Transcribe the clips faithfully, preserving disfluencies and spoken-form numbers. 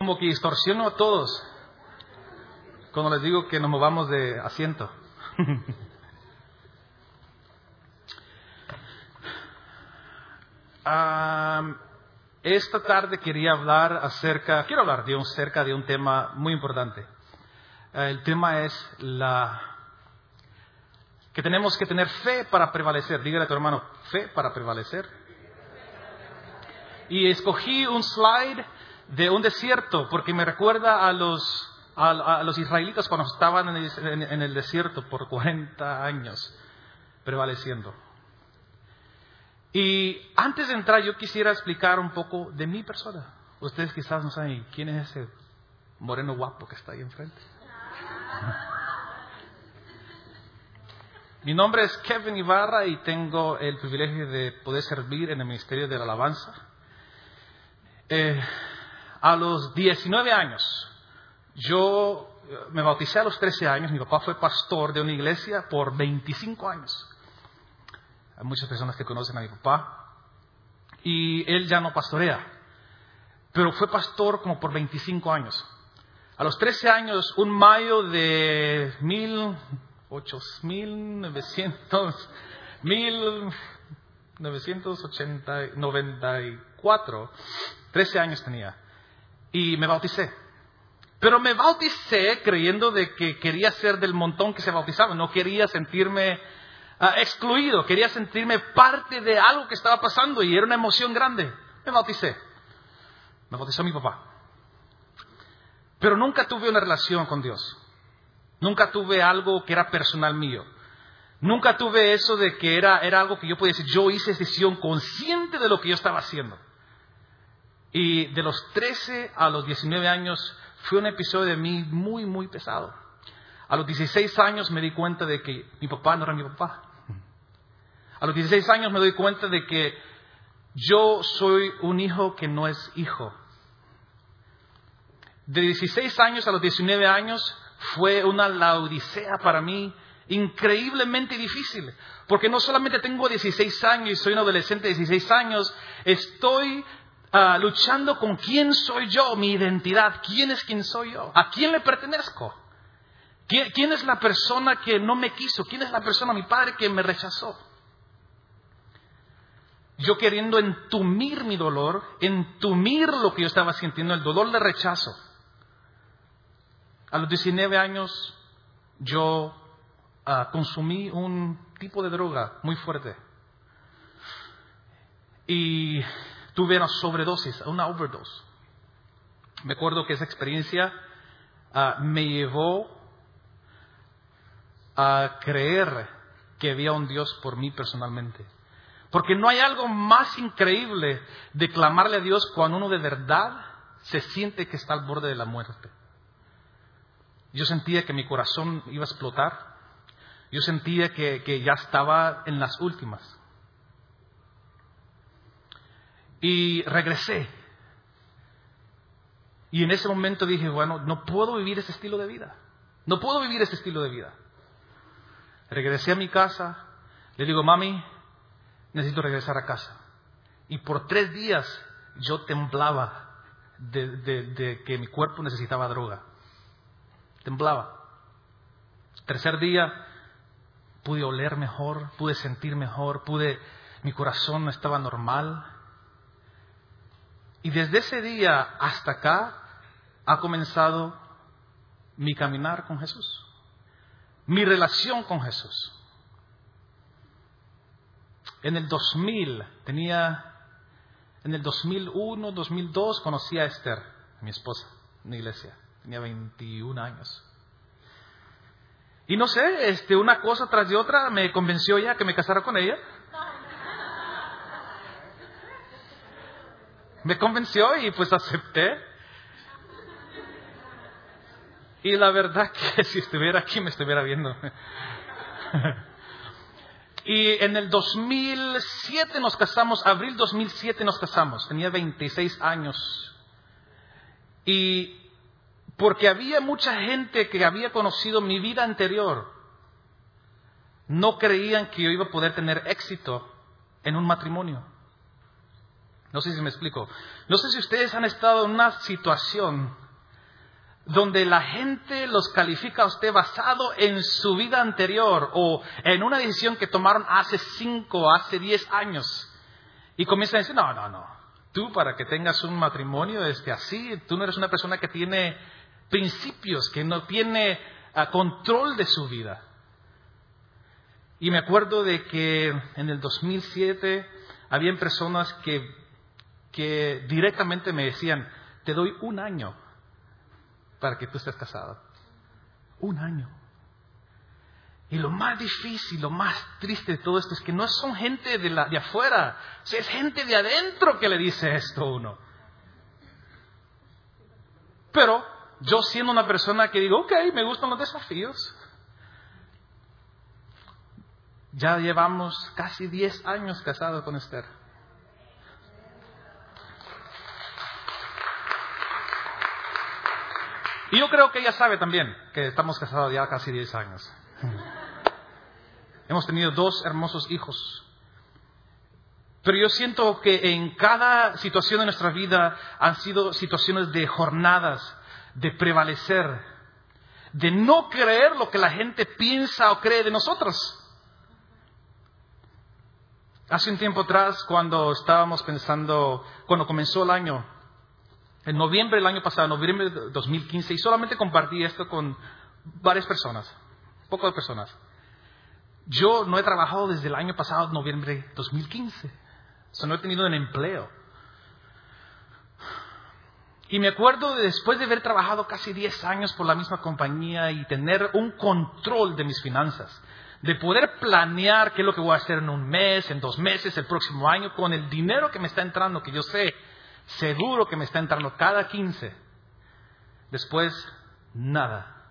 Como que distorsiono a todos cuando les digo que nos movamos de asiento. um, esta tarde quería hablar acerca, quiero hablar de un, acerca de un tema muy importante. Uh, el tema es la que tenemos que tener fe para prevalecer. Dígale a tu hermano, fe para prevalecer. Y escogí un slide de un desierto porque me recuerda a los a, a los israelitas cuando estaban en el, en, en el desierto por cuarenta años prevaleciendo. Y antes de entrar yo quisiera explicar un poco de mi persona. Ustedes quizás no saben quién es ese moreno guapo que está ahí enfrente. Mi nombre es Kevin Ibarra y tengo el privilegio de poder servir en el Ministerio de la Alabanza. Eh, a los diecinueve años, yo me bauticé a los trece años. Mi papá fue pastor de una iglesia por veinticinco años. Hay muchas personas que conocen a mi papá. Y él ya no pastorea, pero fue pastor como por veinticinco años. A los trece años, un mayo de mil novecientos ochenta, noventa y cuatro, trece años tenía, y me bauticé. Pero me bauticé creyendo de que quería ser del montón que se bautizaba. No quería sentirme uh, excluido, quería sentirme parte de algo que estaba pasando y era una emoción grande. Me bauticé. Me bautizó mi papá. Pero nunca tuve una relación con Dios. Nunca tuve algo que era personal mío. Nunca tuve eso de que era, era algo que yo podía decir, yo hice decisión consciente de lo que yo estaba haciendo. Y de los trece a los diecinueve años fue un episodio de mí muy, muy pesado. A los dieciséis años me di cuenta de que mi papá no era mi papá. A los dieciséis años me doy cuenta de que yo soy un hijo que no es hijo. De dieciséis años a los diecinueve años fue una laodicea para mí increíblemente difícil. Porque no solamente tengo dieciséis años y soy un adolescente de dieciséis años, estoy uh, luchando con quién soy yo, mi identidad, quién es quién soy yo, a quién le pertenezco, ¿Quién, quién es la persona que no me quiso, quién es la persona, mi padre, que me rechazó. Yo queriendo entumir mi dolor, entumir lo que yo estaba sintiendo, el dolor de rechazo. A los diecinueve años yo uh, consumí un tipo de droga muy fuerte. Y tuve una sobredosis, una overdose. Me acuerdo que esa experiencia uh, me llevó a creer que había un Dios por mí personalmente. Porque no hay algo más increíble de clamarle a Dios cuando uno de verdad se siente que está al borde de la muerte. Yo sentía que mi corazón iba a explotar. Yo sentía que, que ya estaba en las últimas. Y regresé. Y en ese momento dije, bueno, no puedo vivir ese estilo de vida. No puedo vivir ese estilo de vida. Regresé a mi casa. Le digo, mami, necesito regresar a casa. Y por tres días yo temblaba de, de, de que mi cuerpo necesitaba droga. Temblaba. Tercer día pude oler mejor, pude sentir mejor, pude, mi corazón no estaba normal. Y desde ese día hasta acá ha comenzado mi caminar con Jesús, mi relación con Jesús. En el dos mil tenía, en el dos mil uno, dos mil dos conocí a Esther, mi esposa, en la iglesia. Tenía veintiún años. Y no sé, este, una cosa tras de otra me convenció ella que me casara con ella. Me convenció y pues acepté. Y la verdad que si estuviera aquí me estuviera viendo. Y en el dos mil siete nos casamos, abril dos mil siete nos casamos. Tenía veintiséis años. Y porque había mucha gente que había conocido mi vida anterior, no creían que yo iba a poder tener éxito en un matrimonio. No sé si me explico. No sé si ustedes han estado en una situación donde la gente los califica a usted basado en su vida anterior o en una decisión que tomaron hace cinco, hace diez años. Y comienzan a decir, no, no, no. Tú para que tengas un matrimonio este, así, tú no eres una persona que tiene principios, que no tiene uh, control de su vida. Y me acuerdo de que en el dos mil siete habían personas que, que directamente me decían, te doy un año para que tú estés casado. Un año. Y lo más difícil, lo más triste de todo esto es que no son gente de, la, de afuera, es gente de adentro que le dice esto a uno. Pero yo siendo una persona que digo, ok, me gustan los desafíos. Ya llevamos casi diez años casados con Esther. Y yo creo que ella sabe también que estamos casados ya casi diez años. Hemos tenido dos hermosos hijos. Pero yo siento que en cada situación de nuestra vida han sido situaciones de jornadas, de prevalecer, de no creer lo que la gente piensa o cree de nosotros. Hace un tiempo atrás, cuando estábamos pensando, cuando comenzó el año, en noviembre del año pasado, noviembre de dos mil quince, y solamente compartí esto con varias personas, poco de personas. Yo no he trabajado desde el año pasado, noviembre de dos mil quince. O sea, no he tenido un empleo. Y me acuerdo de después de haber trabajado casi diez años por la misma compañía y tener un control de mis finanzas, de poder planear qué es lo que voy a hacer en un mes, en dos meses, el próximo año, con el dinero que me está entrando, que yo sé, seguro que me está entrando cada quince. Después, nada.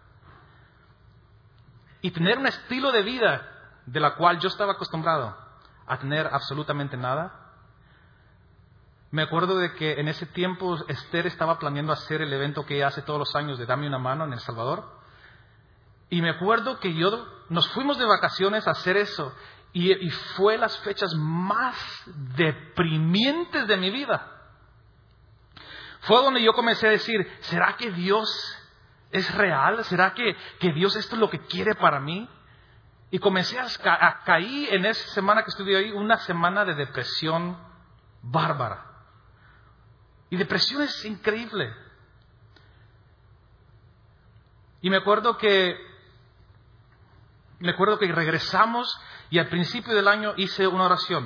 Y tener un estilo de vida de la cual yo estaba acostumbrado a tener absolutamente nada. Me acuerdo de que en ese tiempo Esther estaba planeando hacer el evento que ella hace todos los años de Dame una mano en El Salvador. Y me acuerdo que yo nos fuimos de vacaciones a hacer eso. Y, y fue las fechas más deprimientes de mi vida. Fue donde yo comencé a decir, ¿será que Dios es real? ¿Será que, que Dios esto es lo que quiere para mí? Y comencé a, a caer en esa semana que estuve ahí, una semana de depresión bárbara. Y depresión es increíble. Y me acuerdo que, me acuerdo que regresamos y al principio del año hice una oración.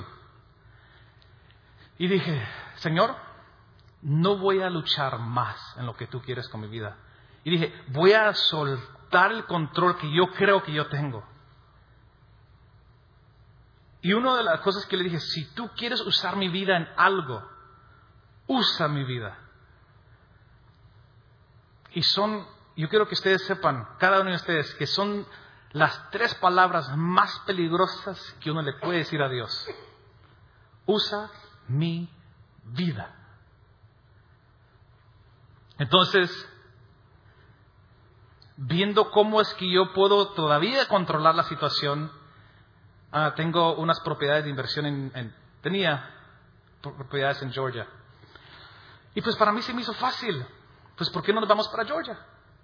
Y dije, Señor, no voy a luchar más en lo que tú quieres con mi vida. Y dije, voy a soltar el control que yo creo que yo tengo. Y una de las cosas que le dije, si tú quieres usar mi vida en algo, usa mi vida. Y son, yo quiero que ustedes sepan, cada uno de ustedes, que son las tres palabras más peligrosas que uno le puede decir a Dios. Usa mi vida. Entonces, viendo cómo es que yo puedo todavía controlar la situación, uh, tengo unas propiedades de inversión en, en, tenía propiedades en Georgia. Y pues para mí se me hizo fácil. Pues ¿por qué no nos vamos para Georgia?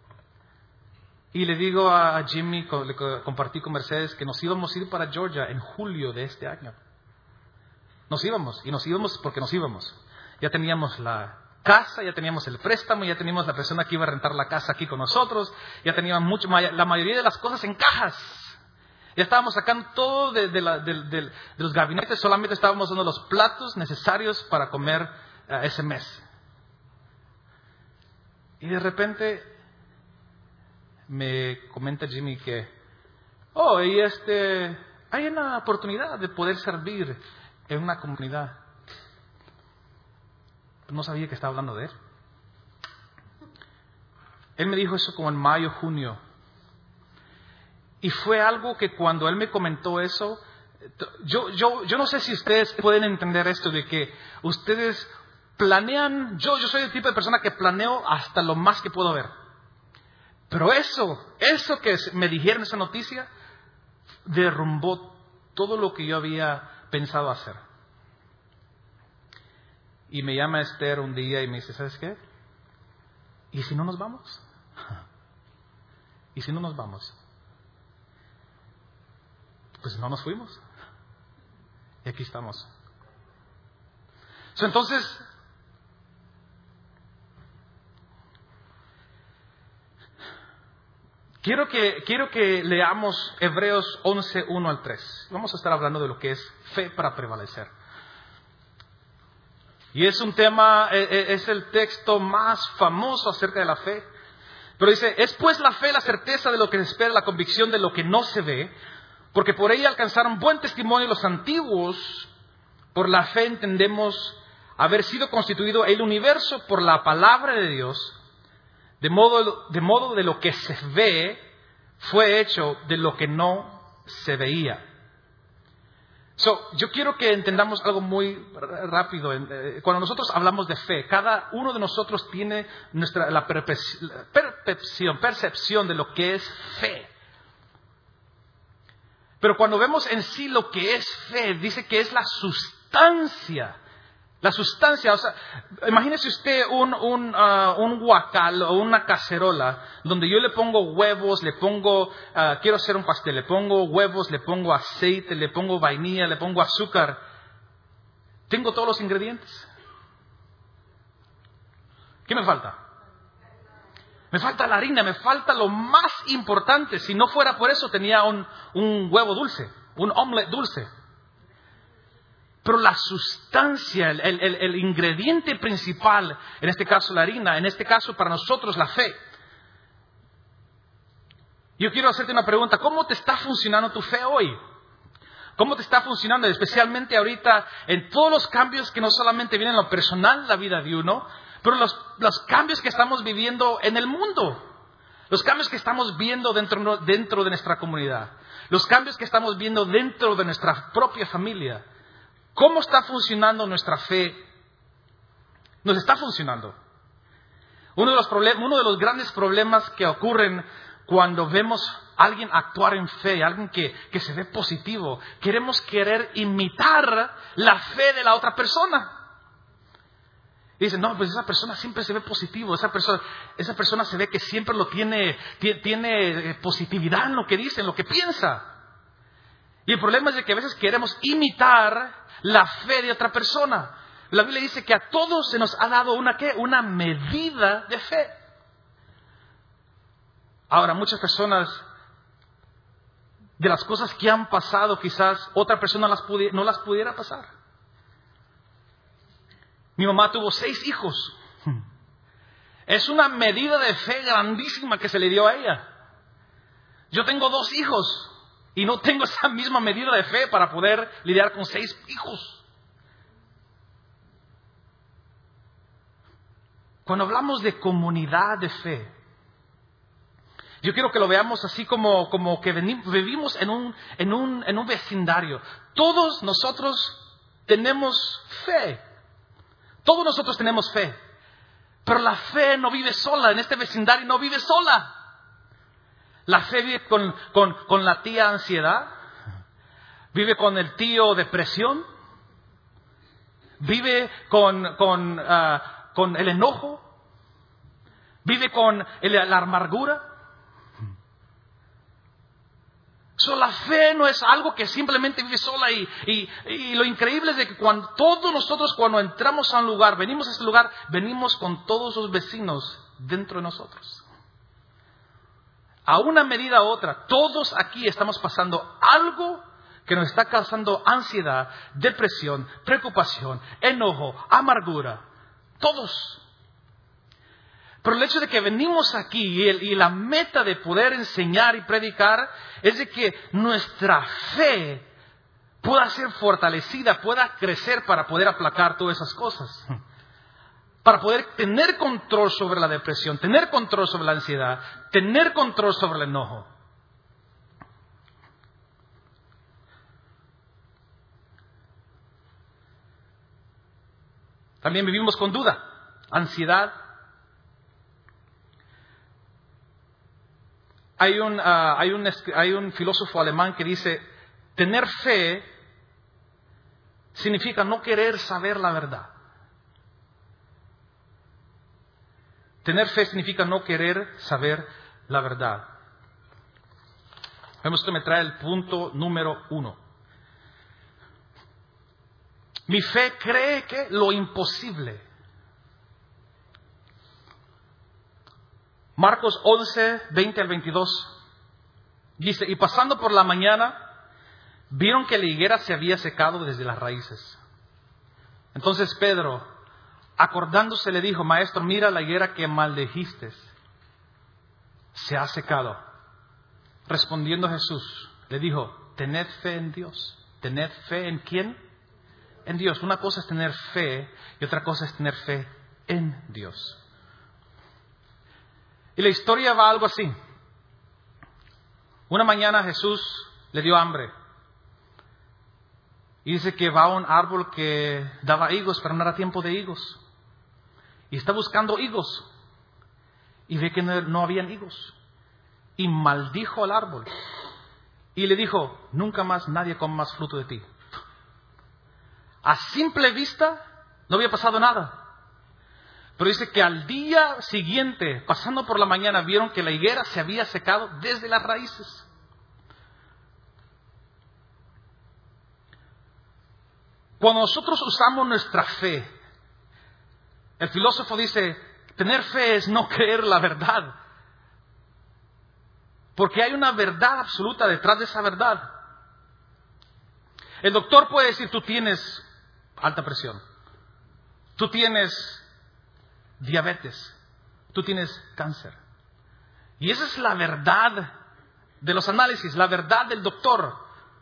Y le digo a Jimmy, le compartí con Mercedes, que nos íbamos a ir para Georgia en julio de este año. Nos íbamos, y nos íbamos porque nos íbamos. Ya teníamos la casa, ya teníamos el préstamo, ya teníamos la persona que iba a rentar la casa aquí con nosotros, ya teníamos mucho, la mayoría de las cosas en cajas. Ya estábamos sacando todo de, de, la, de, de, de los gabinetes, solamente estábamos dando los platos necesarios para comer uh, ese mes. Y de repente me comenta Jimmy que, oh, y este, hay una oportunidad de poder servir en una comunidad. No sabía que estaba hablando de él. Él me dijo eso como en mayo, junio. Y fue algo que cuando él me comentó eso, yo, yo, yo no sé si ustedes pueden entender esto de que ustedes planean, yo, yo soy el tipo de persona que planeo hasta lo más que puedo ver. Pero eso, eso que me dijeron esa noticia, derrumbó todo lo que yo había pensado hacer. Y me llama Esther un día y me dice, ¿sabes qué? ¿Y si no nos vamos? ¿Y si no nos vamos? Pues no nos fuimos. Y aquí estamos. So, entonces, quiero que, quiero que leamos Hebreos once, uno al tres. Vamos a estar hablando de lo que es fe para prevalecer. Y es un tema, es el texto más famoso acerca de la fe. Pero dice, es pues la fe la certeza de lo que se espera, la convicción de lo que no se ve, porque por ella alcanzaron buen testimonio los antiguos. Por la fe entendemos haber sido constituido el universo por la palabra de Dios, de modo, de modo de lo que se ve fue hecho de lo que no se veía. So, yo quiero que entendamos algo muy rápido. Cuando nosotros hablamos de fe, cada uno de nosotros tiene nuestra, la percepción, percepción de lo que es fe. Pero cuando vemos en sí lo que es fe, dice que es la sustancia. La sustancia, o sea, imagínese usted un, un, uh, un guacal o una cacerola donde yo le pongo huevos, le pongo, uh, quiero hacer un pastel, le pongo huevos, le pongo aceite, le pongo vainilla, le pongo azúcar. Tengo todos los ingredientes. ¿Qué me falta? Me falta la harina, me falta lo más importante. Si no fuera por eso tenía un, un huevo dulce, un omelette dulce. Pero la sustancia, el, el, el ingrediente principal, en este caso la harina, en este caso para nosotros la fe. Yo quiero hacerte una pregunta, ¿cómo te está funcionando tu fe hoy? ¿Cómo te está funcionando? Especialmente ahorita en todos los cambios que no solamente vienen en lo personal en la vida de uno, pero los, los cambios que estamos viviendo en el mundo. Los cambios que estamos viendo dentro, dentro de nuestra comunidad. Los cambios que estamos viendo dentro de nuestra propia familia. ¿Cómo está funcionando nuestra fe? Nos está funcionando. Uno de los problemas, uno de los grandes problemas que ocurren cuando vemos a alguien actuar en fe, alguien que, que se ve positivo, queremos querer imitar la fe de la otra persona. Y dicen, no, pues esa persona siempre se ve positivo, esa persona, esa persona se ve que siempre lo tiene, tiene, tiene positividad en lo que dice, en lo que piensa. Y el problema es de que a veces queremos imitar la fe de otra persona. La Biblia dice que a todos se nos ha dado una, ¿qué? Una medida de fe. Ahora, muchas personas, de las cosas que han pasado, quizás otra persona las pudi- no las pudiera pasar. Mi mamá tuvo seis hijos. Es una medida de fe grandísima que se le dio a ella. Yo tengo dos hijos. Y no tengo esa misma medida de fe para poder lidiar con seis hijos. Cuando hablamos de comunidad de fe, yo quiero que lo veamos así como, como que venimos, vivimos en un, en, un, en un vecindario. Todos nosotros tenemos fe. Todos nosotros tenemos fe. Pero la fe no vive sola. En este vecindario no vive sola. La fe vive con, con, con la tía ansiedad, vive con el tío depresión, vive con, con, uh, con el enojo, vive con el, la amargura. So, la fe no es algo que simplemente vive sola y, y, y lo increíble es de que cuando todos nosotros cuando entramos a un lugar, venimos a este lugar, venimos con todos los vecinos dentro de nosotros. A una medida u otra, todos aquí estamos pasando algo que nos está causando ansiedad, depresión, preocupación, enojo, amargura. Todos. Pero el hecho de que venimos aquí y, el, y la meta de poder enseñar y predicar es de que nuestra fe pueda ser fortalecida, pueda crecer para poder aplacar todas esas cosas. Para poder tener control sobre la depresión, tener control sobre la ansiedad, tener control sobre el enojo. También vivimos con duda, ansiedad. Hay un, uh, hay un, hay un filósofo alemán que dice, tener fe significa no querer saber la verdad. Tener fe significa no querer saber la verdad. Vemos que me trae el punto número uno. Mi fe cree que lo imposible. Marcos once, veinte al veintidós. Dice, y pasando por la mañana, vieron que la higuera se había secado desde las raíces. Entonces Pedro, acordándose, le dijo, Maestro, mira la higuera que maldijiste, se ha secado. Respondiendo Jesús, le dijo, tened fe en Dios. ¿Tened fe en quién? En Dios. Una cosa es tener fe y otra cosa es tener fe en Dios. Y la historia va algo así. Una mañana Jesús le dio hambre. Y dice que va a un árbol que daba higos, pero no era tiempo de higos. Y está buscando higos. Y ve que no, no habían higos. Y maldijo al árbol. Y le dijo, nunca más nadie come más fruto de ti. A simple vista no había pasado nada. Pero dice que al día siguiente, pasando por la mañana, vieron que la higuera se había secado desde las raíces. Cuando nosotros usamos nuestra fe, el filósofo dice, tener fe es no creer la verdad. Porque hay una verdad absoluta detrás de esa verdad. El doctor puede decir, tú tienes alta presión, tú tienes diabetes, tú tienes cáncer. Y esa es la verdad de los análisis, la verdad del doctor.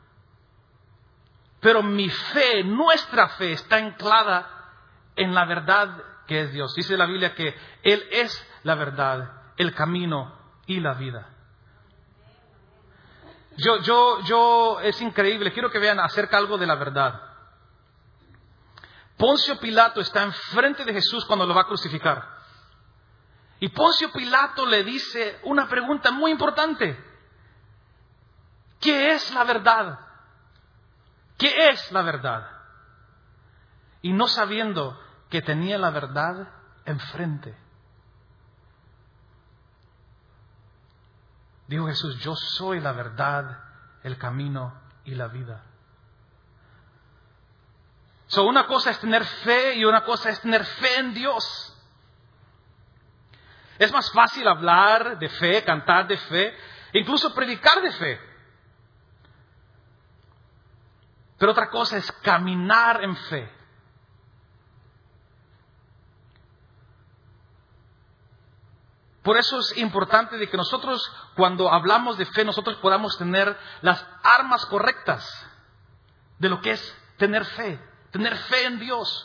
Pero mi fe, nuestra fe, está anclada en la verdad que es Dios. Dice la Biblia que Él es la verdad, el camino y la vida. Yo, yo, yo, es increíble. Quiero que vean acerca algo de la verdad. Poncio Pilato está enfrente de Jesús cuando lo va a crucificar. Y Poncio Pilato le dice una pregunta muy importante. ¿Qué es la verdad? ¿Qué es la verdad? Y no sabiendo que tenía la verdad enfrente. Dijo Jesús, yo soy la verdad, el camino y la vida. So, una cosa es tener fe y una cosa es tener fe en Dios. Es más fácil hablar de fe, cantar de fe, incluso predicar de fe. Pero otra cosa es caminar en fe. Por eso es importante de que nosotros, cuando hablamos de fe, nosotros podamos tener las armas correctas de lo que es tener fe, tener fe en Dios.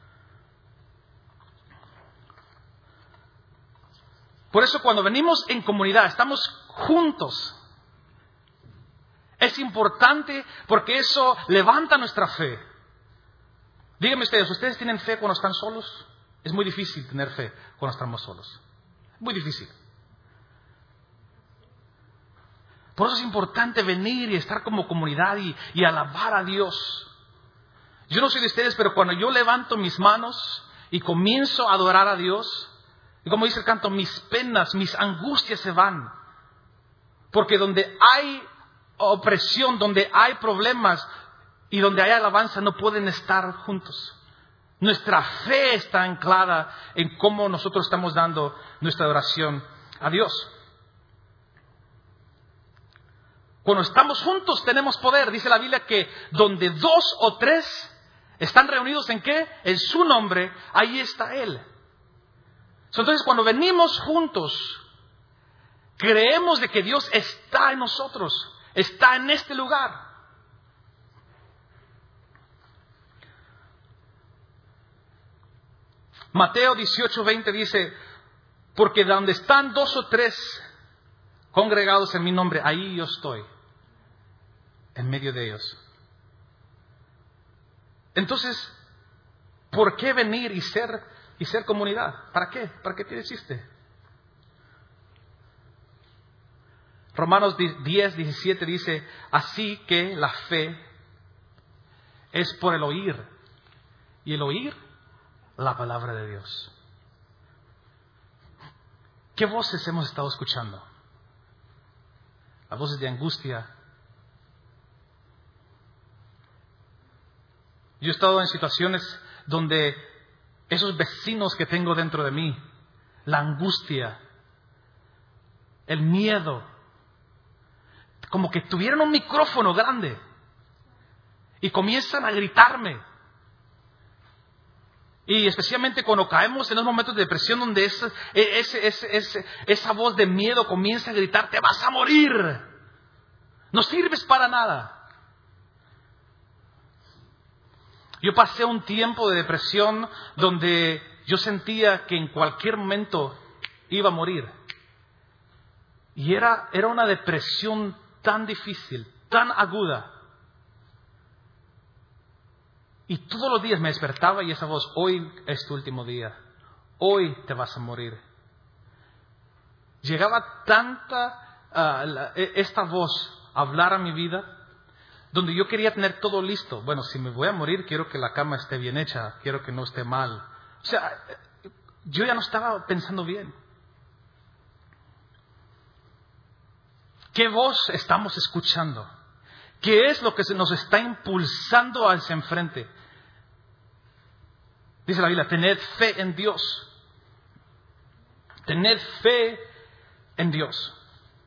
Por eso cuando venimos en comunidad, estamos juntos. Es importante porque eso levanta nuestra fe. Díganme ustedes, ¿ustedes tienen fe cuando están solos? Es muy difícil tener fe cuando estamos solos. Muy difícil. Por eso es importante venir y estar como comunidad y, y alabar a Dios. Yo no sé de ustedes, pero cuando yo levanto mis manos y comienzo a adorar a Dios, y como dice el canto, mis penas, mis angustias se van. Porque donde hay opresión, donde hay problemas y donde hay alabanza, no pueden estar juntos. Nuestra fe está anclada en cómo nosotros estamos dando nuestra adoración a Dios. Cuando estamos juntos tenemos poder. Dice la Biblia que donde dos o tres están reunidos, ¿en qué? En su nombre, ahí está Él. Entonces cuando venimos juntos, creemos de que Dios está en nosotros, está en este lugar. Mateo dieciocho veinte dice, porque donde están dos o tres congregados en mi nombre, ahí yo estoy, en medio de ellos. Entonces, ¿por qué venir y ser, y ser comunidad? ¿Para qué? ¿Para qué tiene chiste? Romanos diez diecisiete dice, así que la fe es por el oír, y el oír la palabra de Dios. ¿Qué voces hemos estado escuchando? Las voces de angustia. Yo he estado en situaciones donde esos vecinos que tengo dentro de mí, la angustia, el miedo, como que tuvieran un micrófono grande y comienzan a gritarme. Y especialmente cuando caemos en los momentos de depresión donde esa, ese, ese, ese, esa voz de miedo comienza a gritar, te vas a morir, no sirves para nada. Yo pasé un tiempo de depresión donde yo sentía que en cualquier momento iba a morir. Y era, era una depresión tan difícil, tan aguda. Y todos los días me despertaba y esa voz, hoy es tu último día, hoy te vas a morir. Llegaba tanta uh, la, esta voz a hablar a mi vida, donde yo quería tener todo listo. Bueno, si me voy a morir, quiero que la cama esté bien hecha, quiero que no esté mal. O sea, yo ya no estaba pensando bien. ¿Qué voz estamos escuchando? ¿Qué es lo que nos está impulsando hacia enfrente? Dice la Biblia, tened fe en Dios. Tened fe en Dios.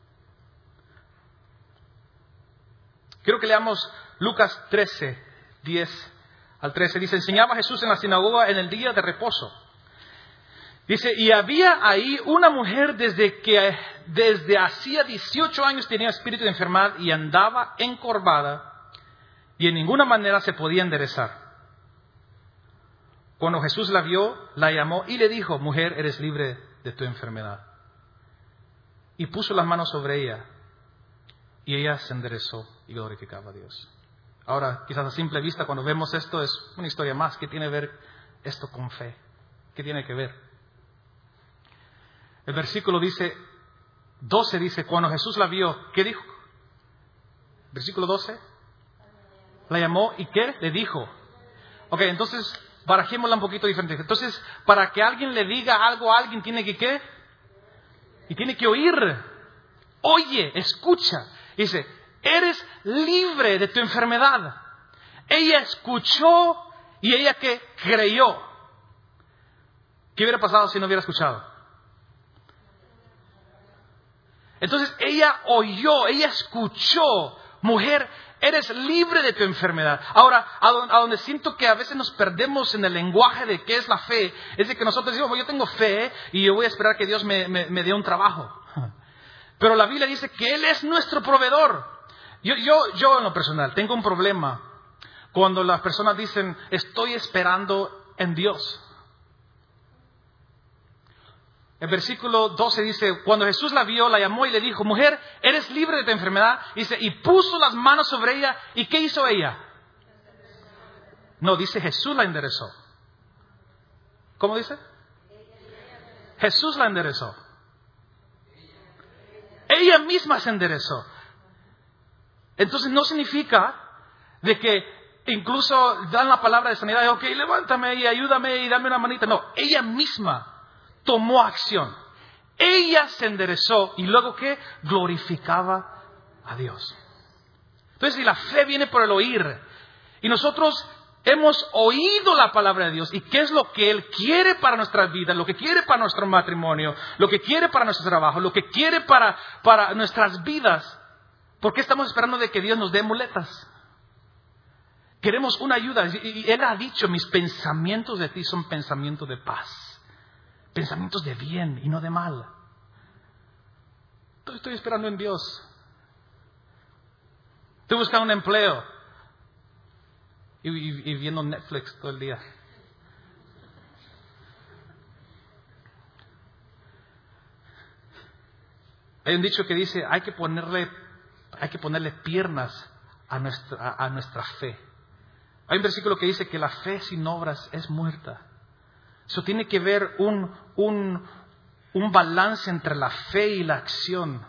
Quiero que leamos Lucas trece, diez al trece. Dice, enseñaba Jesús en la sinagoga en el día de reposo. Dice, y había ahí una mujer desde que desde hacía dieciocho años tenía espíritu de enfermedad y andaba encorvada y en ninguna manera se podía enderezar. Cuando Jesús la vio, la llamó y le dijo, mujer, eres libre de tu enfermedad. Y puso las manos sobre ella y ella se enderezó y glorificaba a Dios. Ahora, quizás a simple vista, cuando vemos esto, es una historia más. ¿Qué tiene que ver esto con fe? ¿Qué tiene que ver? El versículo dice, doce dice, cuando Jesús la vio, ¿qué dijo? Versículo doce. La llamó y ¿qué? Le dijo. Ok, entonces, barajémosla un poquito diferente. Entonces, para que alguien le diga algo a alguien, ¿tiene que qué? Y tiene que oír. Oye, escucha. Dice, eres libre de tu enfermedad. Ella escuchó y ella que creyó. ¿Qué hubiera pasado si no hubiera escuchado? Entonces ella oyó, ella escuchó, mujer, eres libre de tu enfermedad. Ahora, a donde, a donde siento que a veces nos perdemos en el lenguaje de qué es la fe, es de que nosotros decimos, pues yo tengo fe y yo voy a esperar que Dios me, me, me dé un trabajo. Pero la Biblia dice que Él es nuestro proveedor. Yo, yo, yo en lo personal tengo un problema cuando las personas dicen, estoy esperando en Dios. El versículo doce dice, cuando Jesús la vio, la llamó y le dijo, mujer, eres libre de tu enfermedad. Dice, y puso las manos sobre ella. ¿Y qué hizo ella? No, dice Jesús la enderezó. ¿Cómo dice? Jesús la enderezó. Ella misma se enderezó. Entonces no significa de que incluso dan la palabra de sanidad, ok, levántame y ayúdame y dame una manita. No, ella misma tomó acción. Ella se enderezó y luego ¿qué? Glorificaba a Dios. Entonces, si la fe viene por el oír y nosotros hemos oído la palabra de Dios y qué es lo que Él quiere para nuestras vidas, lo que quiere para nuestro matrimonio, lo que quiere para nuestro trabajo, lo que quiere para, para nuestras vidas, ¿por qué estamos esperando de que Dios nos dé muletas? Queremos una ayuda. Y Él ha dicho, mis pensamientos de ti son pensamientos de paz. Pensamientos de bien y no de mal. Estoy esperando en Dios. Estoy buscando un empleo. Y, y, y viendo Netflix todo el día. Hay un dicho que dice, hay que ponerle, hay que ponerle piernas a nuestra, a, a nuestra fe. Hay un versículo que dice que la fe sin obras es muerta. Eso tiene que ver un, un, un balance entre la fe y la acción.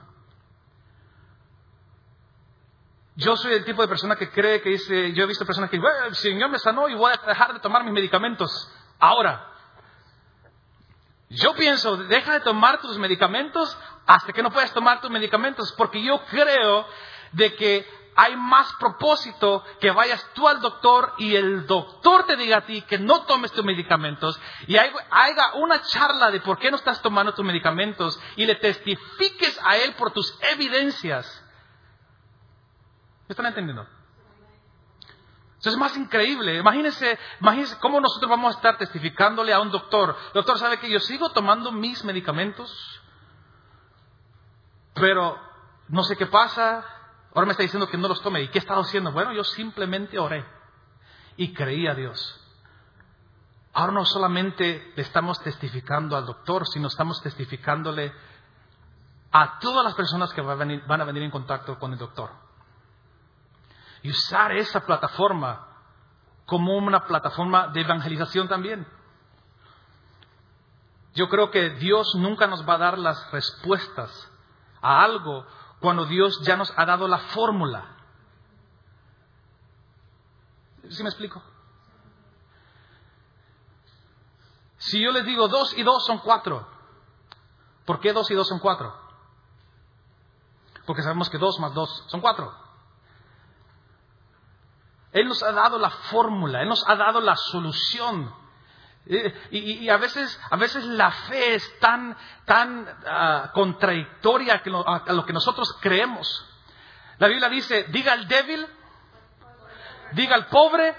Yo soy el tipo de persona que cree que dice, yo he visto personas que dicen, el Señor me sanó y voy a dejar de tomar mis medicamentos ahora. Yo pienso, deja de tomar tus medicamentos hasta que no puedas tomar tus medicamentos, porque yo creo de que hay más propósito que vayas tú al doctor y el doctor te diga a ti que no tomes tus medicamentos y haga una charla de por qué no estás tomando tus medicamentos y le testifiques a él por tus evidencias. ¿Me están entendiendo? Eso es más increíble. Imagínense, imagínense cómo nosotros vamos a estar testificándole a un doctor. Doctor, ¿sabe que yo sigo tomando mis medicamentos? Pero no sé qué pasa. Ahora me está diciendo que no los tome. ¿Y qué he estado haciendo? Bueno, yo simplemente oré y creí a Dios. Ahora no solamente le estamos testificando al doctor, sino estamos testificándole a todas las personas que van a venir, van a venir en contacto con el doctor. Y usar esa plataforma como una plataforma de evangelización también. Yo creo que Dios nunca nos va a dar las respuestas a algo cuando Dios ya nos ha dado la fórmula. ¿Sí me explico? Si yo les digo dos y dos son cuatro, ¿por qué dos y dos son cuatro? Porque sabemos que dos más dos son cuatro. Él nos ha dado la fórmula, Él nos ha dado la solución. Y, y, y a veces, a veces la fe es tan, tan uh, contradictoria que lo, a, a lo que nosotros creemos. La Biblia dice, diga al débil, diga al pobre.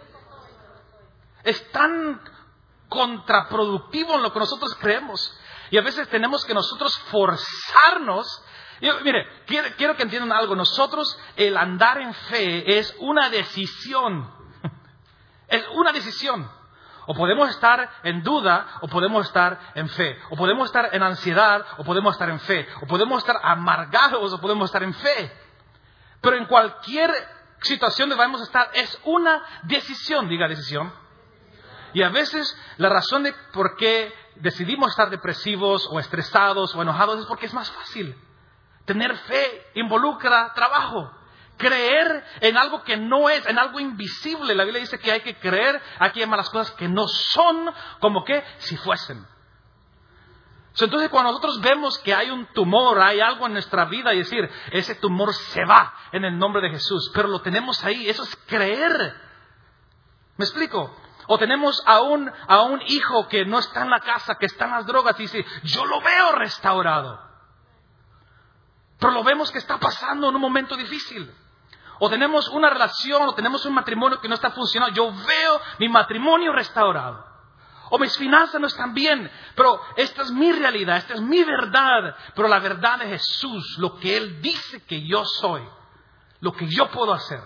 Es tan contraproductivo en lo que nosotros creemos. Y a veces tenemos que nosotros forzarnos. Yo, mire, quiero, quiero que entiendan algo. Nosotros, el andar en fe es una decisión. Es una decisión. O podemos estar en duda, o podemos estar en fe. O podemos estar en ansiedad, o podemos estar en fe. O podemos estar amargados, o podemos estar en fe. Pero en cualquier situación donde vamos a estar, es una decisión. Diga decisión. Y a veces la razón de por qué decidimos estar depresivos, o estresados, o enojados, es porque es más fácil. Tener fe involucra trabajo. Creer en algo que no es, en algo invisible. La Biblia dice que hay que creer, hay que llamar las cosas que no son como que si fuesen. Entonces cuando nosotros vemos que hay un tumor, hay algo en nuestra vida y decir, ese tumor se va en el nombre de Jesús, pero lo tenemos ahí, eso es creer. ¿Me explico? O tenemos a un, a un hijo que no está en la casa, que está en las drogas y dice, yo lo veo restaurado. Pero lo vemos que está pasando en un momento difícil. O tenemos una relación, o tenemos un matrimonio que no está funcionando. Yo veo mi matrimonio restaurado. O mis finanzas no están bien. Pero esta es mi realidad, esta es mi verdad. Pero la verdad de Jesús, lo que Él dice que yo soy, lo que yo puedo hacer.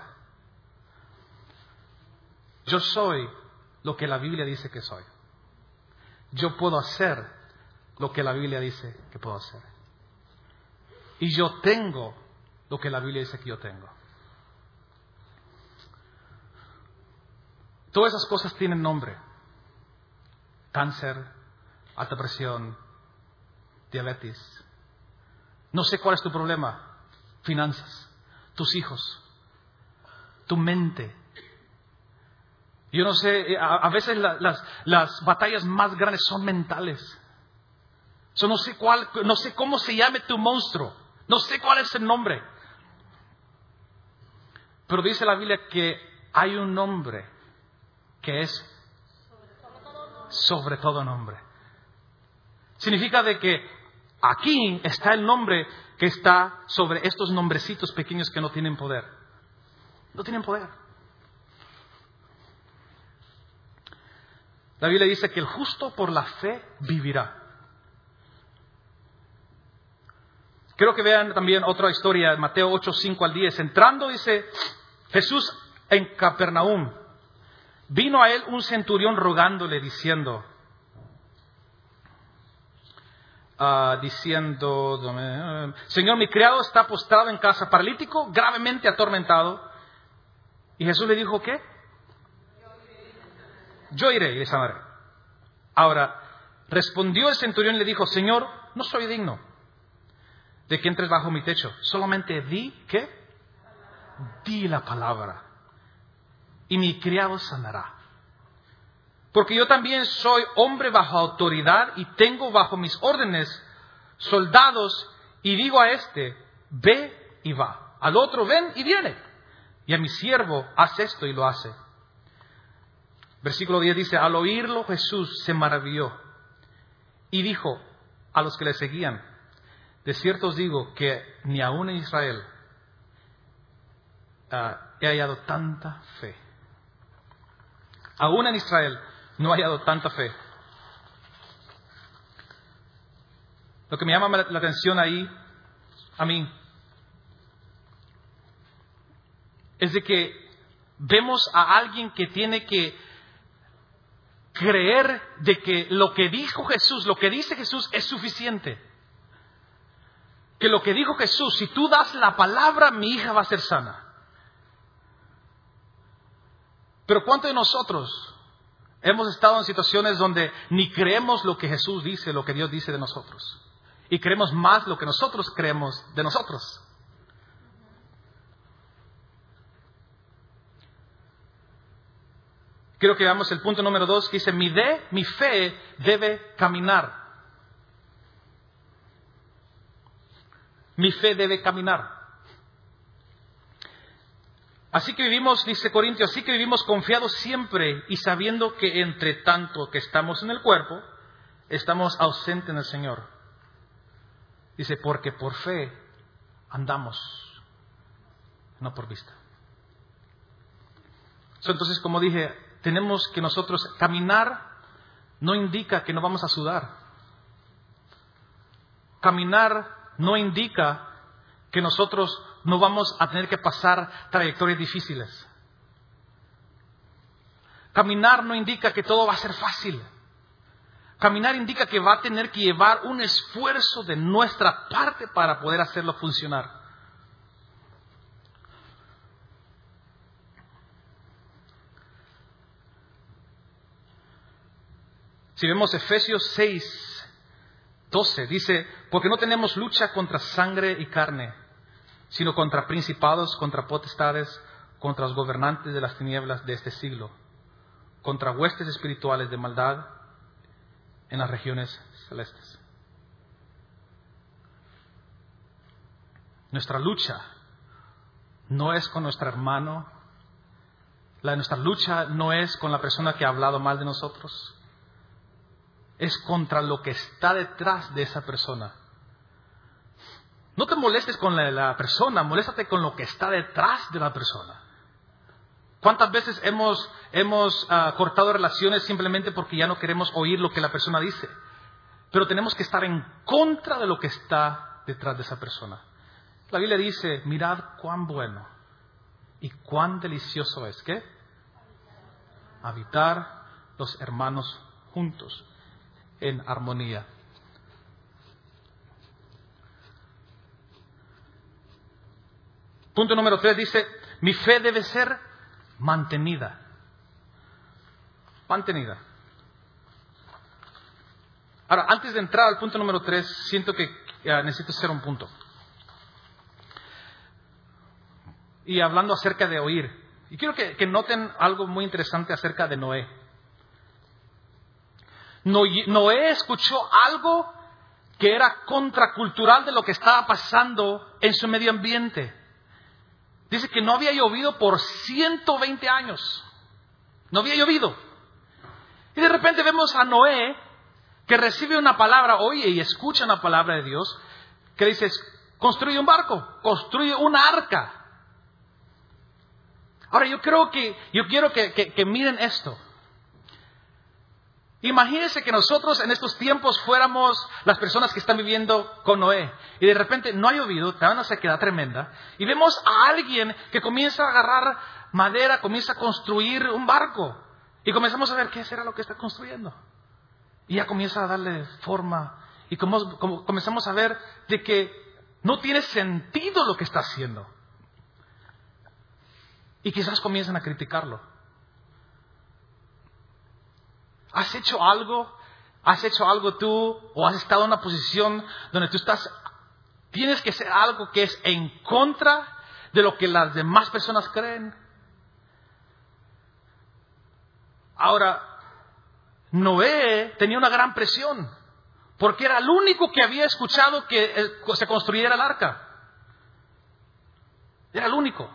Yo soy lo que la Biblia dice que soy. Yo puedo hacer lo que la Biblia dice que puedo hacer. Y yo tengo lo que la Biblia dice que yo tengo. Todas esas cosas tienen nombre. Cáncer, alta presión, diabetes. No sé cuál es tu problema. Finanzas, tus hijos, tu mente. Yo no sé, a, a veces la, las, las batallas más grandes son mentales. Yo no sé cuál, no sé cómo se llame tu monstruo. No sé cuál es el nombre. Pero dice la Biblia que hay un nombre que es sobre todo nombre. Significa de que aquí está el nombre que está sobre estos nombrecitos pequeños que no tienen poder. No tienen poder. La Biblia dice que el justo por la fe vivirá. Quiero que vean también otra historia, Mateo ocho, cinco al diez. Entrando, dice Jesús en Capernaum, vino a él un centurión rogándole, diciendo, uh, diciendo, Señor, mi criado está postrado en casa, paralítico, gravemente atormentado. Y Jesús le dijo, ¿qué? Yo iré y le sanaré. Ahora, respondió el centurión y le dijo, Señor, no soy digno de que entres bajo mi techo. Solamente di, ¿qué? Di la palabra. Y mi criado sanará. Porque yo también soy hombre bajo autoridad y tengo bajo mis órdenes soldados, y digo a este, ve y va. Al otro, ven y viene. Y a mi siervo, haz esto, y lo hace. Versículo diez dice, al oírlo Jesús se maravilló y dijo a los que le seguían, de cierto os digo que ni aún en Israel uh, he hallado tanta fe. Aún en Israel no he hallado tanta fe. Lo que me llama la atención ahí, a mí, es de que vemos a alguien que tiene que creer de que lo que dijo Jesús, lo que dice Jesús es suficiente. Que lo que dijo Jesús, si tú das la palabra, mi hija va a ser sana. Pero ¿cuántos de nosotros hemos estado en situaciones donde ni creemos lo que Jesús dice, lo que Dios dice de nosotros? Y creemos más lo que nosotros creemos de nosotros. Quiero que veamos el punto número dos, que dice, mi, de, mi fe debe caminar. Mi fe debe caminar. Así que vivimos, dice Corintios, así que vivimos confiados siempre y sabiendo que entre tanto que estamos en el cuerpo, estamos ausentes en el Señor. Dice, porque por fe andamos, no por vista. Entonces, como dije, tenemos que nosotros caminar no indica que no vamos a sudar. Caminar no indica que nosotros no vamos a tener que pasar trayectorias difíciles. Caminar no indica que todo va a ser fácil. Caminar indica que va a tener que llevar un esfuerzo de nuestra parte para poder hacerlo funcionar. Si vemos Efesios seis, doce, dice, porque no tenemos lucha contra sangre y carne, sino contra principados, contra potestades, contra los gobernantes de las tinieblas de este siglo, contra huestes espirituales de maldad en las regiones celestes. Nuestra lucha no es con nuestro hermano, la, nuestra lucha no es con la persona que ha hablado mal de nosotros. Es contra lo que está detrás de esa persona. No te molestes con la, la persona, moléstate con lo que está detrás de la persona. ¿Cuántas veces hemos, hemos uh, cortado relaciones simplemente porque ya no queremos oír lo que la persona dice? Pero tenemos que estar en contra de lo que está detrás de esa persona. La Biblia dice, mirad cuán bueno y cuán delicioso es, ¿qué? Habitar los hermanos juntos en armonía. Punto número tres dice, mi fe debe ser mantenida. Mantenida. Ahora, antes de entrar al punto número tres, siento que uh, necesito hacer un punto. Y hablando acerca de oír. Y quiero que, que noten algo muy interesante acerca de Noé. Noé escuchó algo que era contracultural de lo que estaba pasando en su medio ambiente. Dice que no había llovido por ciento veinte años. No había llovido. Y de repente vemos a Noé que recibe una palabra, oye, y escucha una palabra de Dios, que dice, construye un barco, construye una arca. Ahora yo creo que, yo quiero que, que, que miren esto. Imagínense que nosotros en estos tiempos fuéramos las personas que están viviendo con Noé. Y de repente no ha llovido, te da una sequedad tremenda. Y vemos a alguien que comienza a agarrar madera, comienza a construir un barco. Y comenzamos a ver qué será lo que está construyendo. Y ya comienza a darle forma. Y como, como, comenzamos a ver de que no tiene sentido lo que está haciendo. Y quizás comiencen a criticarlo. ¿Has hecho algo? ¿Has hecho algo tú? ¿O has estado en una posición donde tú estás? Tienes que hacer algo que es en contra de lo que las demás personas creen. Ahora, Noé tenía una gran presión, porque era el único que había escuchado que se construyera el arca. Era el único.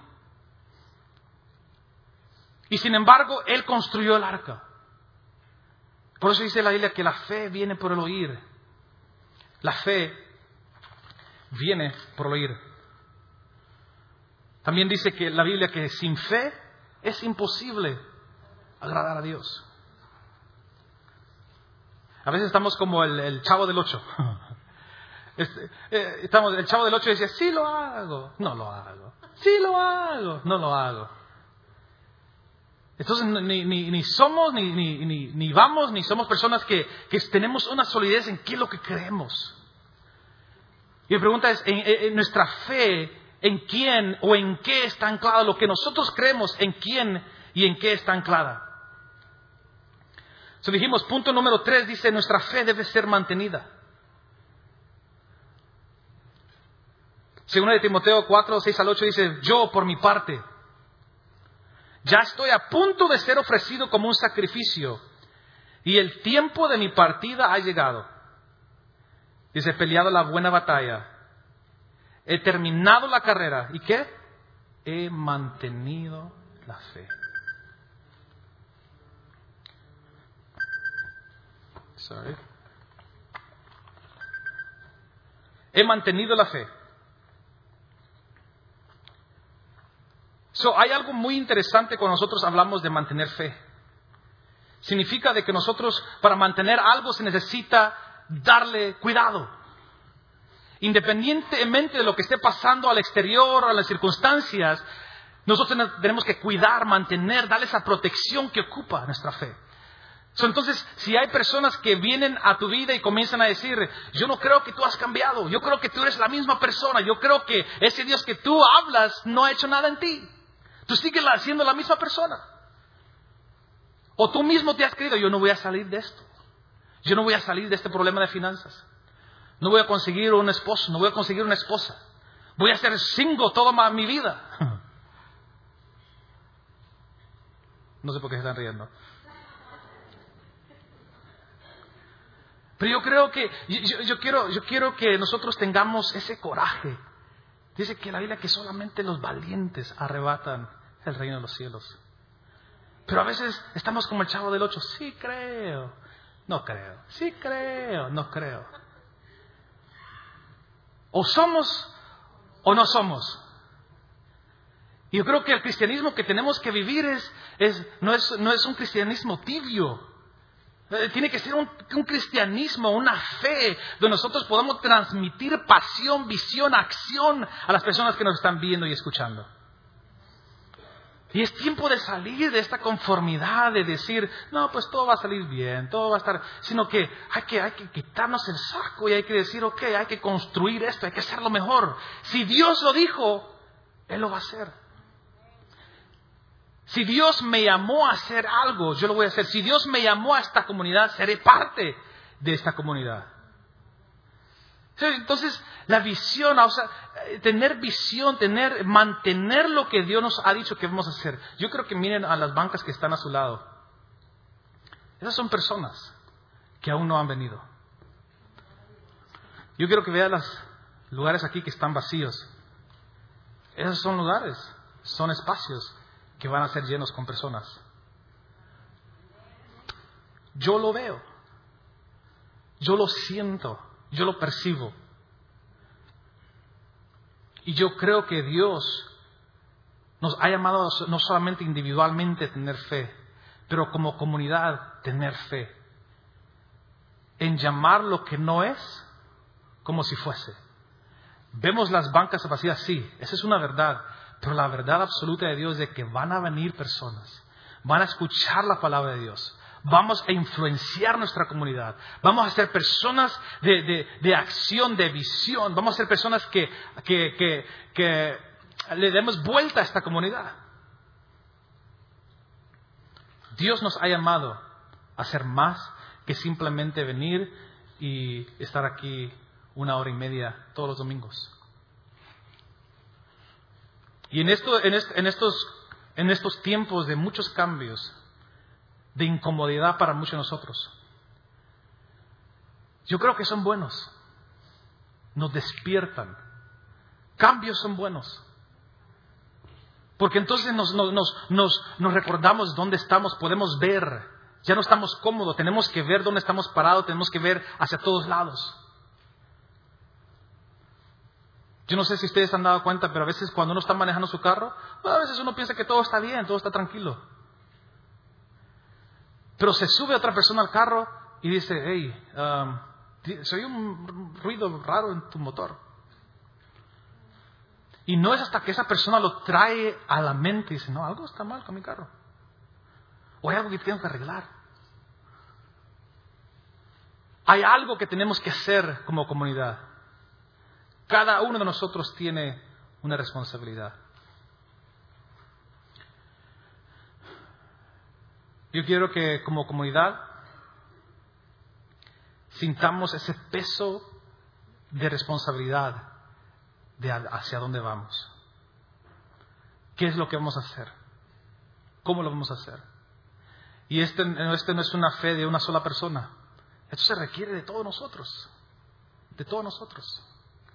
Y sin embargo, él construyó el arca. Por eso dice la Biblia que la fe viene por el oír. La fe viene por el oír. También dice que la Biblia que sin fe es imposible agradar a Dios. A veces estamos como el, el Chavo del Ocho. Este, eh, estamos, el Chavo del Ocho dice, sí lo hago, no lo hago. Sí lo hago, no lo hago. Entonces ni, ni, ni somos, ni, ni, ni, ni vamos, ni somos personas que, que tenemos una solidez en qué es lo que creemos. Y mi pregunta es, en, en nuestra fe, ¿en quién o en qué está anclada? Lo que nosotros creemos, ¿en quién y en qué está anclada? So dijimos, punto número tres, dice, nuestra fe debe ser mantenida. Segunda de Timoteo cuatro, seis al ocho dice, yo por mi parte, ya estoy a punto de ser ofrecido como un sacrificio y el tiempo de mi partida ha llegado. Dice, he peleado la buena batalla, he terminado la carrera. ¿Y qué? He mantenido la fe. Sorry. He mantenido la fe. So, hay algo muy interesante cuando nosotros hablamos de mantener fe. Significa de que nosotros, para mantener algo, se necesita darle cuidado. Independientemente de lo que esté pasando al exterior, a las circunstancias, nosotros tenemos que cuidar, mantener, darle esa protección que ocupa nuestra fe. So, entonces, si hay personas que vienen a tu vida y comienzan a decir, yo no creo que tú has cambiado, yo creo que tú eres la misma persona, yo creo que ese Dios que tú hablas no ha hecho nada en ti. Tú sigues siendo la misma persona. O tú mismo te has creído, yo no voy a salir de esto. Yo no voy a salir de este problema de finanzas. No voy a conseguir un esposo, no voy a conseguir una esposa. Voy a ser single toda mi vida. No sé por qué se están riendo. Pero yo creo que, yo, yo, quiero, yo quiero que nosotros tengamos ese coraje. Dice que la Biblia que solamente los valientes arrebatan el reino de los cielos. Pero a veces estamos como el Chavo del Ocho. Sí creo, no creo. Sí creo, no creo. O somos o no somos. Y yo creo que el cristianismo que tenemos que vivir es, es, no, es, no es un cristianismo tibio. Tiene que ser un, un cristianismo, una fe, donde nosotros podamos transmitir pasión, visión, acción a las personas que nos están viendo y escuchando. Y es tiempo de salir de esta conformidad, de decir, no, pues todo va a salir bien, todo va a estar... Sino que hay que, hay que quitarnos el saco y hay que decir, ok, hay que construir esto, hay que hacerlo mejor. Si Dios lo dijo, Él lo va a hacer. Si Dios me llamó a hacer algo, yo lo voy a hacer. Si Dios me llamó a esta comunidad, seré parte de esta comunidad. Entonces, la visión, o sea, tener visión, tener, mantener lo que Dios nos ha dicho que vamos a hacer. Yo creo que miren a las bancas que están a su lado. Esas son personas que aún no han venido. Yo quiero que vean los lugares aquí que están vacíos. Esos son lugares, son espacios que van a ser llenos con personas. Yo lo veo. Yo lo siento. Yo lo percibo. Y yo creo que Dios nos ha llamado no solamente individualmente a tener fe, pero como comunidad tener fe. En llamar lo que no es como si fuese. Vemos las bancas vacías, sí, esa es una verdad. Pero la verdad absoluta de Dios es de que van a venir personas, van a escuchar la palabra de Dios, vamos a influenciar nuestra comunidad, vamos a ser personas de, de, de acción, de visión, vamos a ser personas que, que, que, que le demos vuelta a esta comunidad. Dios nos ha llamado a ser más que simplemente venir y estar aquí una hora y media todos los domingos. Y en, esto, en, est, en, estos, en estos tiempos de muchos cambios, de incomodidad para muchos de nosotros. Yo creo que son buenos. Nos despiertan. Cambios son buenos. Porque entonces nos, nos, nos, nos, nos recordamos dónde estamos, podemos ver. Ya no estamos cómodos, tenemos que ver dónde estamos parados, tenemos que ver hacia todos lados. Yo no sé si ustedes se han dado cuenta, pero a veces cuando uno está manejando su carro, a veces uno piensa que todo está bien, todo está tranquilo. Pero se sube otra persona al carro y dice, hey, um, se oye un ruido raro en tu motor. Y no es hasta que esa persona lo trae a la mente y dice, no, algo está mal con mi carro. O hay algo que tengo que arreglar. Hay algo que tenemos que hacer como comunidad. Cada uno de nosotros tiene una responsabilidad. Yo quiero que como comunidad sintamos ese peso de responsabilidad de hacia dónde vamos. ¿Qué es lo que vamos a hacer? ¿Cómo lo vamos a hacer? Y este, este no es una fe de una sola persona. Esto se requiere de todos nosotros. De todos nosotros.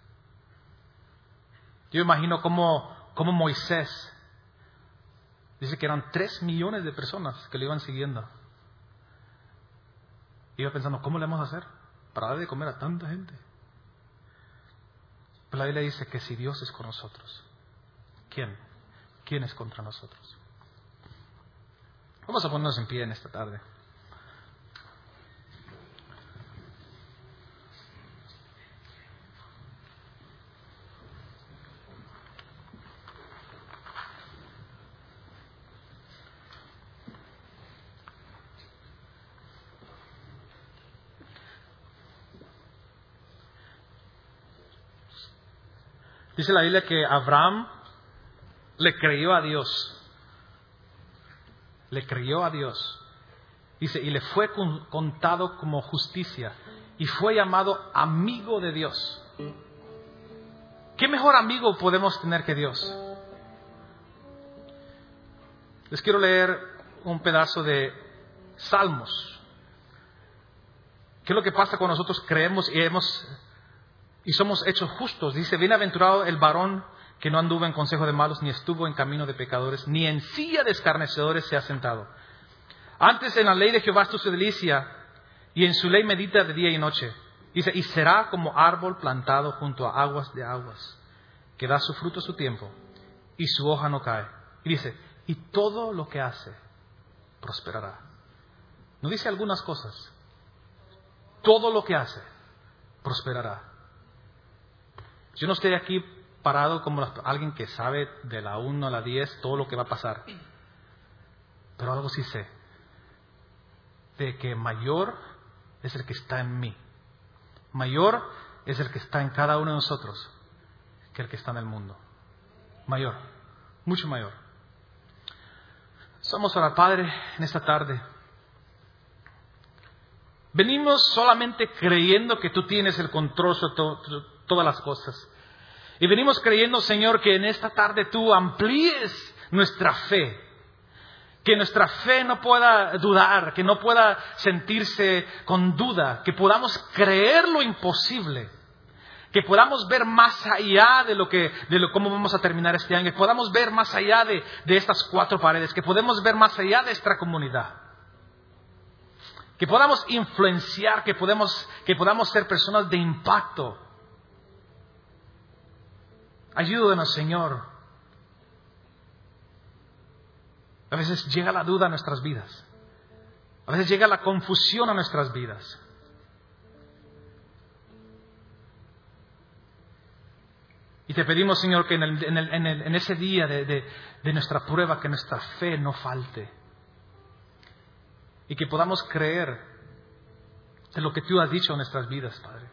Yo imagino cómo, cómo Moisés, dice que eran tres millones de personas que le iban siguiendo. Iba pensando, ¿cómo le vamos a hacer para darle de comer a tanta gente? Pero la Biblia dice que si Dios es con nosotros, ¿quién? ¿Quién es contra nosotros? Vamos a ponernos en pie en esta tarde. Dice la Biblia que Abraham le creyó a Dios. Le creyó a Dios. Dice, y le fue contado como justicia. Y fue llamado amigo de Dios. ¿Qué mejor amigo podemos tener que Dios? Les quiero leer un pedazo de Salmos. ¿Qué es lo que pasa cuando nosotros creemos y hemos... y somos hechos justos? Dice, bienaventurado el varón que no anduvo en consejo de malos, ni estuvo en camino de pecadores, ni en silla de escarnecedores se ha sentado. Antes en la ley de Jehová está su delicia, y en su ley medita de día y noche. Dice, y será como árbol plantado junto a aguas de aguas, que da su fruto a su tiempo, y su hoja no cae. Y dice, y todo lo que hace prosperará. No dice algunas cosas. Todo lo que hace prosperará. Yo no estoy aquí parado como alguien que sabe de la uno a la diez todo lo que va a pasar. Pero algo sí sé. De que mayor es el que está en mí. Mayor es el que está en cada uno de nosotros que el que está en el mundo. Mayor. Mucho mayor. Vamos a orar, Padre, en esta tarde. Venimos solamente creyendo que tú tienes el control sobre to- todas las cosas. Y venimos creyendo, Señor, que en esta tarde tú amplíes nuestra fe. Que nuestra fe no pueda dudar, que no pueda sentirse con duda. Que podamos creer lo imposible. Que podamos ver más allá de lo que, de lo, cómo vamos a terminar este año. Que podamos ver más allá de, de estas cuatro paredes. Que podamos ver más allá de esta comunidad. Que podamos influenciar, que podamos, que podamos ser personas de impacto. Ayúdanos, Señor. A veces llega la duda a nuestras vidas. A veces llega la confusión a nuestras vidas. Y te pedimos, Señor, que en, el, en, el, en, el, en ese día de, de, de nuestra prueba, que nuestra fe no falte. Y que podamos creer en lo que tú has dicho en nuestras vidas, Padre.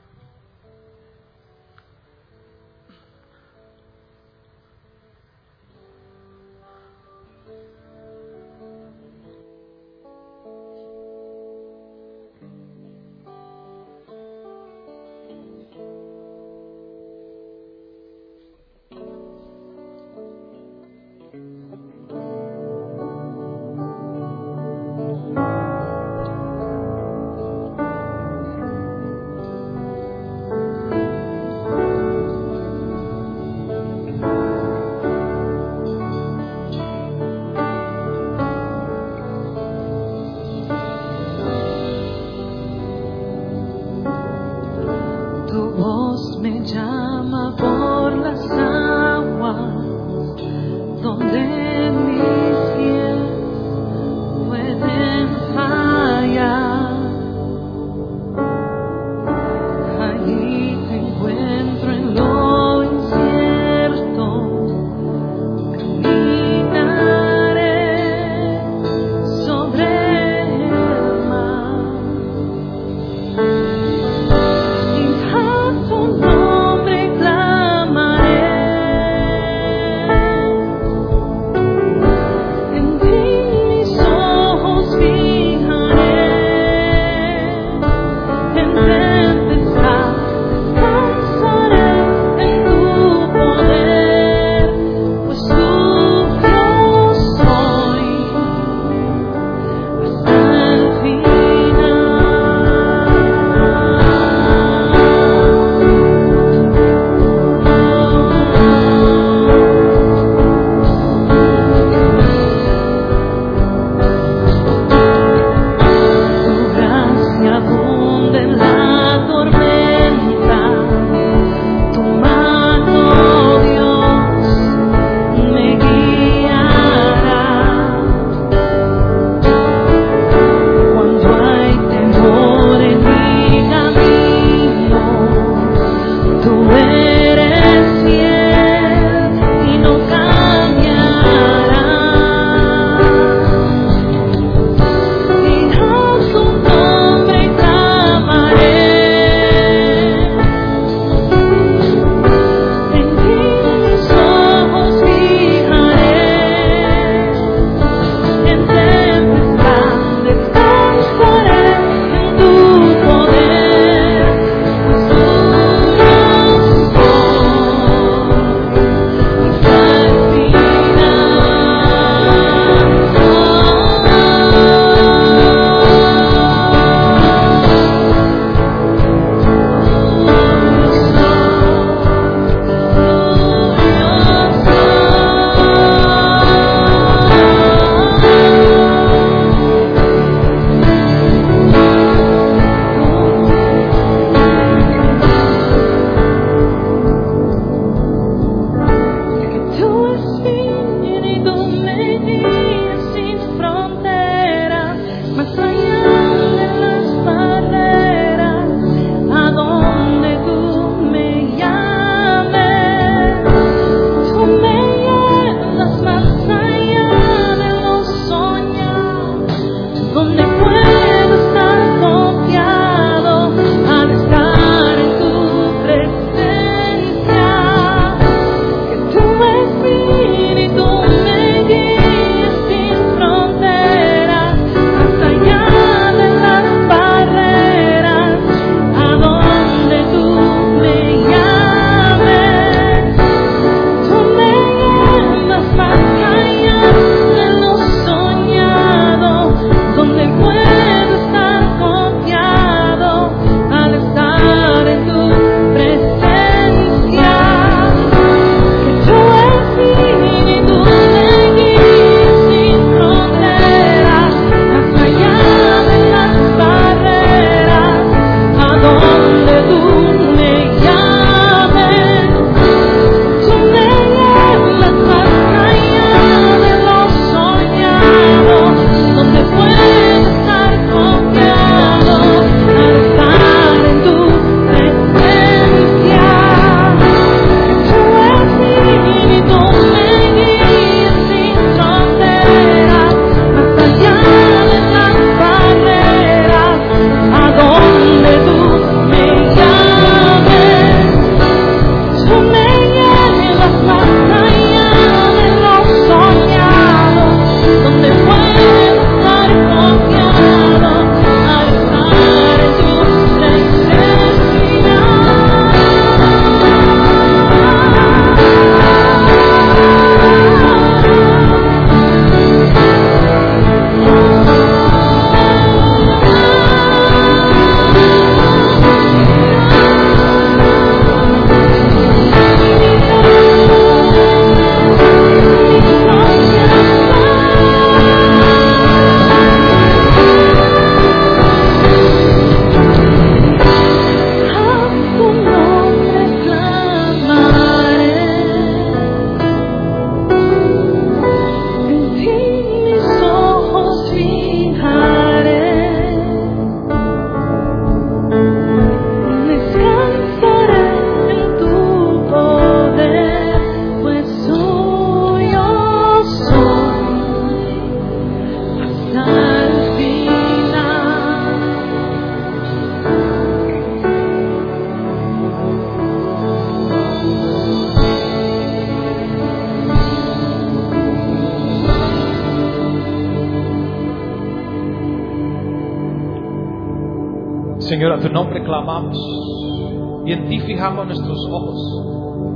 Señor, a tu nombre clamamos y en ti fijamos nuestros ojos.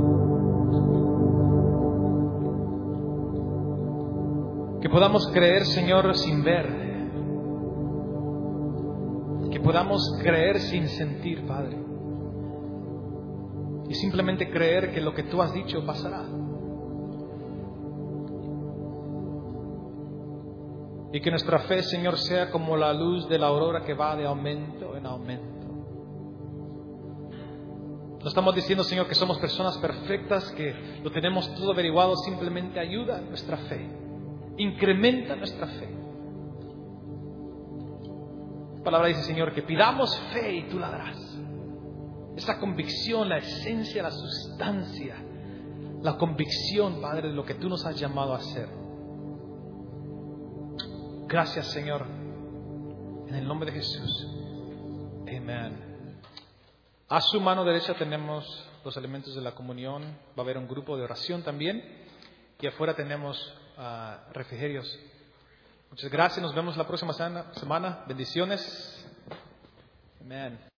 Que podamos creer, Señor, sin ver. Que podamos creer sin sentir, Padre. Y simplemente creer que lo que tú has dicho pasará. Y que nuestra fe, Señor, sea como la luz de la aurora que va de aumento en aumento. No estamos diciendo, Señor, que somos personas perfectas, que lo tenemos todo averiguado. Simplemente ayuda a nuestra fe. Incrementa nuestra fe. La palabra dice, Señor, que pidamos fe y tú la darás. Esa convicción, la esencia, la sustancia, la convicción, Padre, de lo que tú nos has llamado a hacer. Gracias, Señor. En el nombre de Jesús. Amén. A su mano derecha tenemos los elementos de la comunión. Va a haber un grupo de oración también. Y afuera tenemos uh, refrigerios. Muchas gracias. Nos vemos la próxima semana. Bendiciones. Amén.